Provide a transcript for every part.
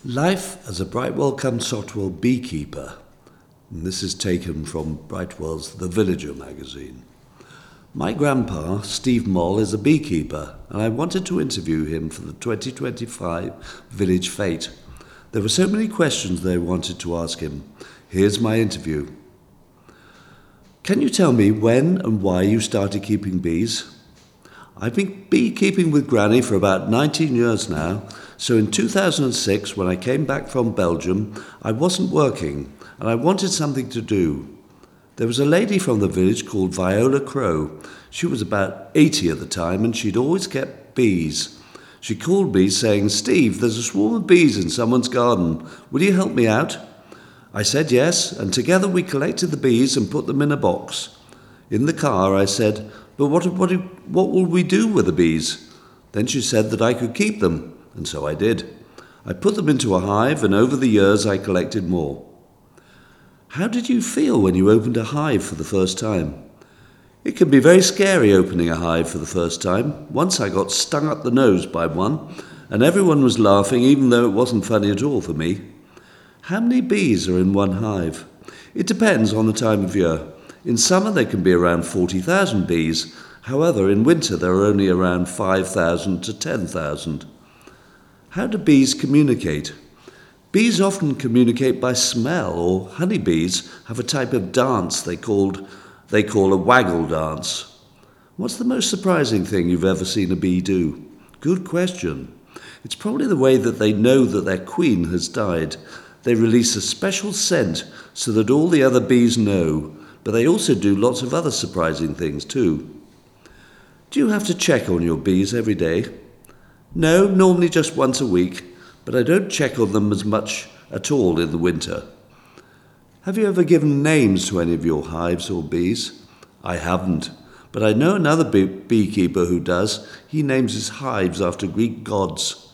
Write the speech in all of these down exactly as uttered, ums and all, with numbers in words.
Life as a Brightwell cum Sotwell beekeeper. And this is taken from Brightwell's The Villager magazine. My grandpa, Steve Moll, is a beekeeper, and I wanted to interview him for the twenty twenty-five Village Fete. There were so many questions they wanted to ask him. Here's my interview. Can you tell me when and why you started keeping bees? I've been beekeeping with Granny for about nineteen years now, so in two thousand six, when I came back from Belgium, I wasn't working, and I wanted something to do. There was a lady from the village called Viola Crow. She was about eighty at the time, and she'd always kept bees. She called me saying, "Steve, there's a swarm of bees in someone's garden. Will you help me out?" I said yes, and together we collected the bees and put them in a box. In the car, I said, "But what, what, what will we do with the bees?" Then she said that I could keep them, and so I did. I put them into a hive, and over the years I collected more. How did you feel when you opened a hive for the first time? It can be very scary opening a hive for the first time. Once I got stung up the nose by one, and everyone was laughing even though it wasn't funny at all for me. How many bees are in one hive? It depends on the time of year. In summer there can be around forty thousand bees. However, in winter there are only around five thousand to ten thousand. How do bees communicate? Bees often communicate by smell, or honeybees have a type of dance they called they call a waggle dance. What's the most surprising thing you've ever seen a bee do? Good question. It's probably the way that they know that their queen has died. They release a special scent so that all the other bees know, but they also do lots of other surprising things too. Do you have to check on your bees every day? No, normally just once a week, but I don't check on them as much at all in the winter. Have you ever given names to any of your hives or bees? I haven't, but I know another bee- beekeeper who does. He names his hives after Greek gods.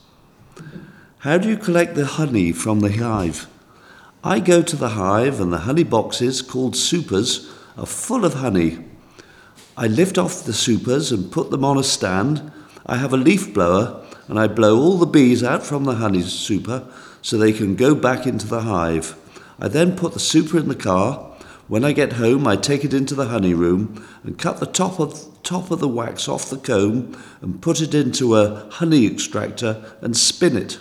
How do you collect the honey from the hive? I go to the hive and the honey boxes, called supers, are full of honey. I lift off the supers and put them on a stand. I have a leaf blower and I blow all the bees out from the honey super so they can go back into the hive. I then put the super in the car. When I get home, I take it into the honey room and cut the top of, top of the wax off the comb and put it into a honey extractor and spin it.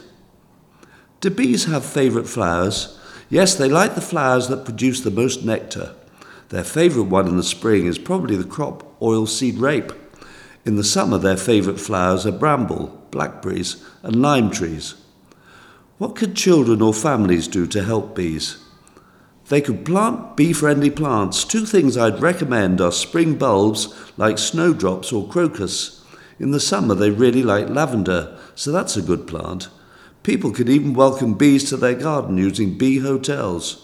Do bees have favourite flowers? Yes, they like the flowers that produce the most nectar. Their favourite one in the spring is probably the crop oilseed rape. In the summer, their favourite flowers are bramble, blackberries, and lime trees. What could children or families do to help bees? They could plant bee-friendly plants. Two things I'd recommend are spring bulbs like snowdrops or crocus. In the summer, they really like lavender, so that's a good plant. People could even welcome bees to their garden using bee hotels.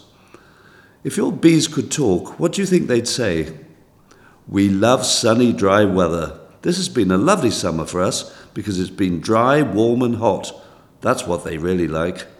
If your bees could talk, what do you think they'd say? We love sunny, dry weather. This has been a lovely summer for us because it's been dry, warm and hot. That's what they really like.